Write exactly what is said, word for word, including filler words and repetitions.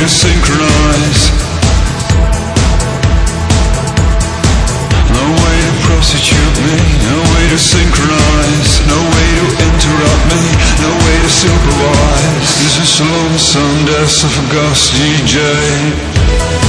to synchronize. No way to prostitute me, no way to synchronize, no way to interrupt me, no way to supervise. This is the lonesome death of a ghost D J.